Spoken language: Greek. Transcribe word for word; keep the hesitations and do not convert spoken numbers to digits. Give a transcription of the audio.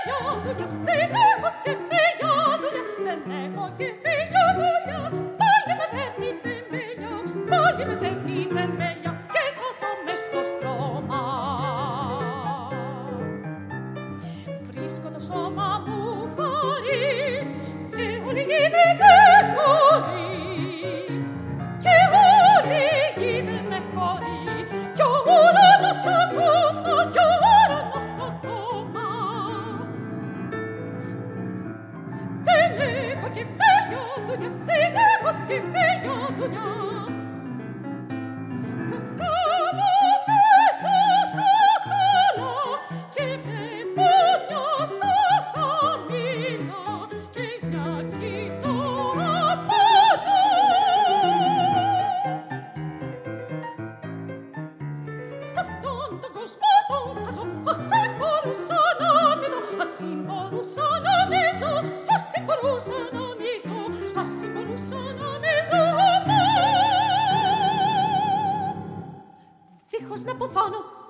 δουλειά, δεν έχω και φύγιο δουλειά, δεν έχω και φύγιο δουλειά. Πάλι με δέρνει τεμπέλια, πάλι με δέρνει τεμπέλια και κάθω μες στο στρώμα. Βρίσκω το σώμα μου βαρύ και όλη η γη δεν με χωρεί, και όλη η γη δεν με χωρεί, κι ο ουρανός ακόμα, κι ο ουρανός ακόμα. Δεν έχω και φύγιο δουλειά, δεν έχω και φύγιο δουλειά. Κακάλα μέσα τα καλά και βλέπω μια σταθαμίνα και μια κοιτώ απάνω. Σ' αυτόν τον κόσμο τον χαζό, ας μπορούσα να μίζω, ας μπορούσα να μίζω, ας μπορούσα να μίζω, ας μπορούσα να μίζω, μα δίχως να ποθάνω.